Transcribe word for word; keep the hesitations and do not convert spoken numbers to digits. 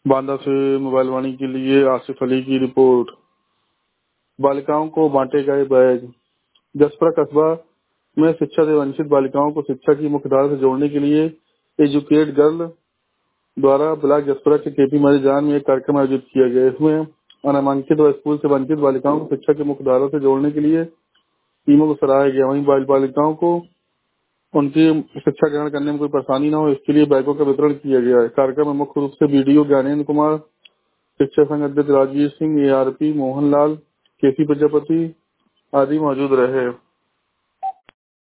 बांदा से मोबाइल वाणी के लिए आसिफ अली की रिपोर्ट। बालिकाओं को बांटे गए बैग। जसपुरा कस्बा में शिक्षा से वंचित बालिकाओं को शिक्षा की मुख्यधारा से जोड़ने के लिए एजुकेट गर्ल द्वारा ब्लॉक जसपुरा के केपी मैदान में एक कार्यक्रम आयोजित किया गया। इसमें अनामांकित व स्कूल से वंचित बालिकाओं को शिक्षा की मुख्यधारा से जोड़ने के लिए टीमों को सराहा गया। वहीं बाल बालिकाओं को उनकी शिक्षा ग्रहण करने में कोई परेशानी न हो, इसके लिए बैगों का वितरण किया गया है। कार्यक्रम में मुख्य रूप से बीडीओ ज्ञानेन्द्र कुमार, शिक्षा संघ अध्यक्ष राजवीर सिंह, एआरपी मोहनलाल, केसी प्रजापति आदि मौजूद रहे।